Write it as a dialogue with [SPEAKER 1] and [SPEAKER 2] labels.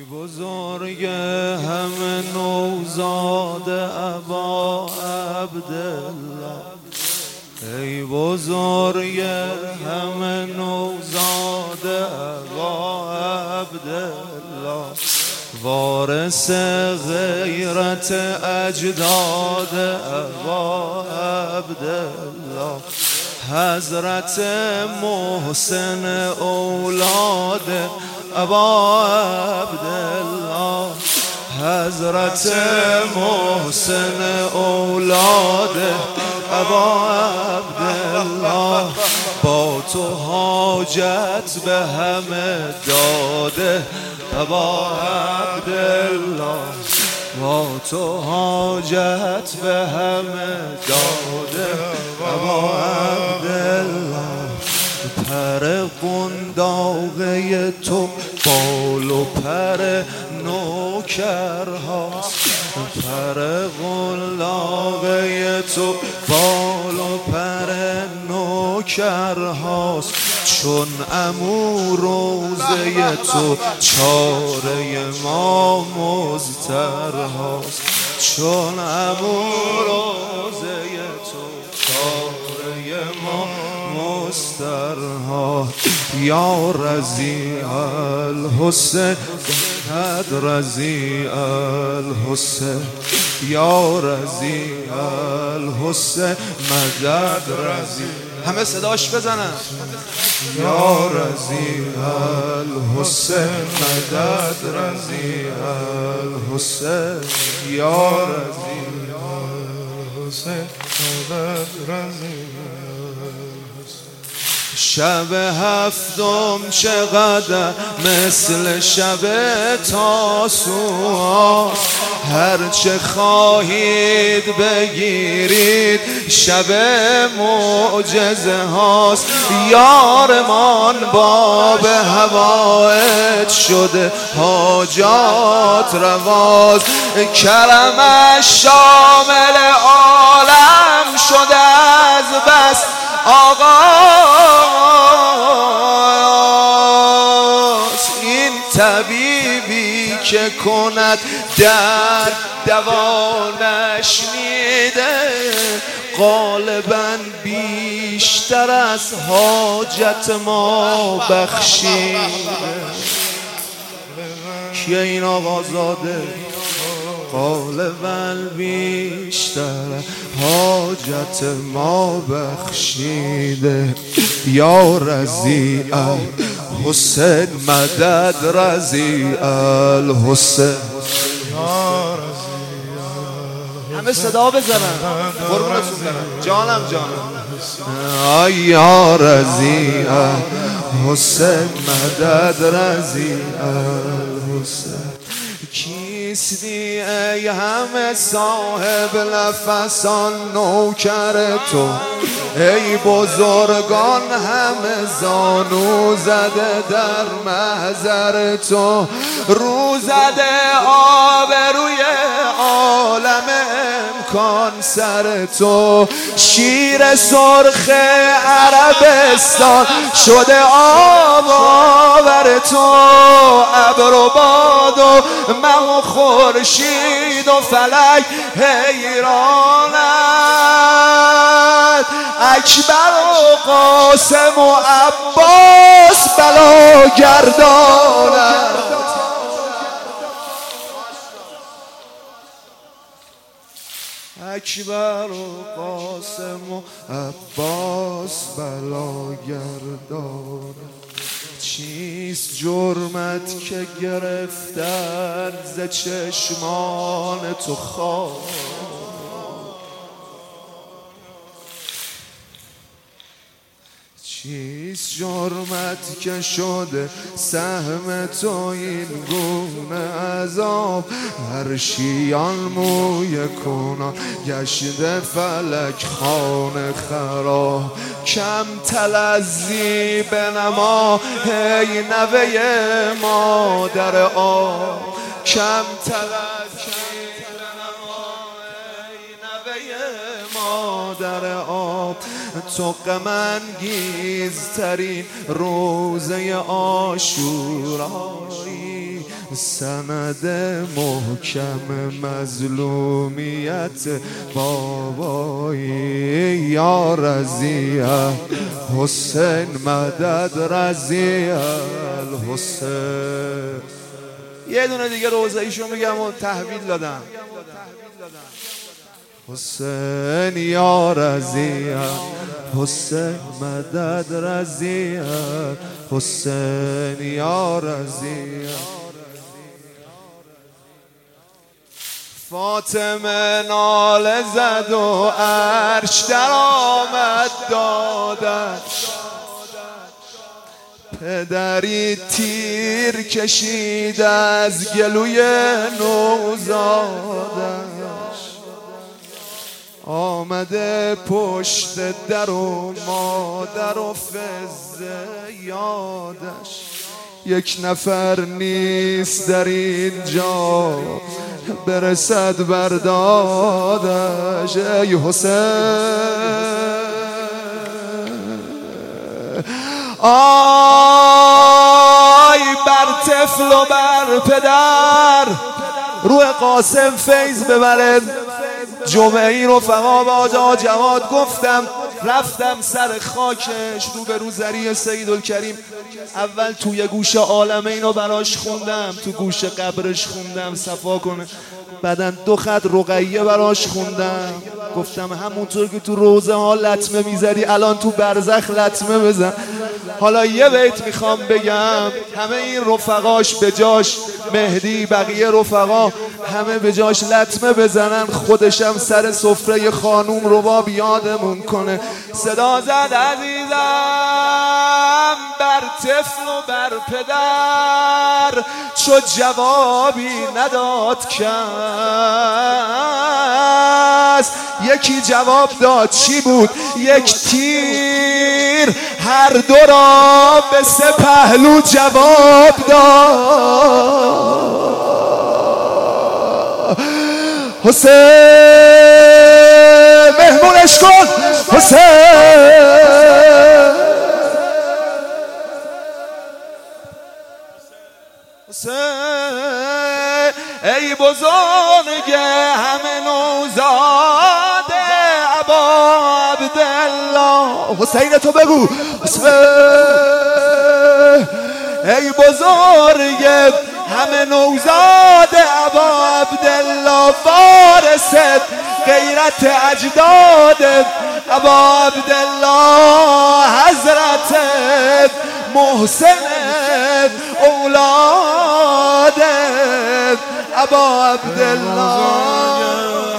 [SPEAKER 1] بزرگ همه نوزاد ابا عبدالله، ای بزرگ همه نوزاد ابا عبدالله، وارث غیرت اجداد ابا عبدالله، حضرت محسن اولاد ابا عبدالله، حضرت محسن اولاد ابا عبدالله، با تو حاجت به همه داده ابا عبدالله، با تو حاجت به همه داده ابا عبدالله، پر قنداقه تو بال و پر نوکر هاست، پر قنداقه تو بال و پر نوکر هاست، چون عمو روزه تو چاره ما مضطر هاست، چون عمو روزه تو چاره ما مسترها، یا رضیع الحسین قد رضیع الحسین، یا رضیع الحسین مدد رضیع، همه صداش بزنن، یا رضیع الحسین مدد رضیع الحسین، یا رضیع الحسین مدد رضیع. شب هفتم چقدر مثل شب تاسوعا، هرچه خواهید بگیرید شب معجزه هاست، یارمان باب هوایت شده حاجات رواز، کرمش شامل عالم شده از بس آغاز، این طبیبی که کند در دوا نشنیده، غالباً بیشتر از حاجت ما بخشیده. کیه این آقازاده؟ غالباً بیشتر حاجت ما بخشیده، یا رضیع الحسین مدد رضیع الحسین، همه صدا بزنن قربونتون برم، جانم جانم، یا رضیع الحسین مدد رضیع الحسین. کیستی ای همه صاحب نفسان نوکر تو، ای بزرگان همه زانو زده در محضر تو، رو زده آبروی عالم امکان سر تو، شیر سرخ عربستان شده آور تو، ابر و باد و مه و خورشید و فلک حیرانند، اکبر و قاسم و عباس بلا گردانند، اکبر و قاسم و عباس بلا گردانند. چیست جرمت که گرفتن ز چشمان تو خواب، چیست جرمت که شده سهم تو این گونه عذاب، هرشیان موی کنان گشته فلک خانه خراب، کم تلذی بنما ای نوه مادر آب، کم تلذی بنما ای نوه مادر آب، تو غم انگیزترین روزه عاشورایی، سند محکم مظلومیت بابایی. یا رضی الحسین مدد رضی الحسین. یه دونه دیگه روزه ایشون میگم و تحویل دادم. حسین یا رضی الحسین مدد رضی الحسین یا رضی. فاطمه ناله زد و عرش در آمد دادش، پدری تیر کشید از گلوی نوزادش، آمده پشت در و مادر و فزه یادش. یک نفر نیست در اینجا برسد بردادش. ای حسین آی بر طفل و بر پدر، روح قاسم فیض ببره. جمعه ای رفقا با آقا جواد گفتم رفتم سر خاکش رو به روزری سیدالکریم. اول توی گوش عالمه اینو براش خوندم، تو گوش قبرش خوندم صفا کنه. بعدن 2 خط رقیه براش خوندم، گفتم همونطور که تو روزه ها لطمه میزدی الان تو برزخ لطمه بزن. حالا یه بیت میخوام بگم، همه این رفقاش به جاش مهدی بقیه رفقا همه به جاش لطمه بزنن، خودشم سر سفره خانوم رباب یادمون کنه. صدا زد عزیزم بر طفل و بر پدر، چو جوابی نداد کس. یکی جواب داد، چی بود؟ یک تیر هر دو را به 3 پهلو جواب داد. حسین مهمونش کن حسین. ای بزرگ همه نوزاده ابا عبدالله. حسین تو بگو. ای بزرگ همه نوزاده ابا عبدالله، وارث غیرت اجداد ابا عبدالله، حضرت محسن اولاد ابا عبدالله.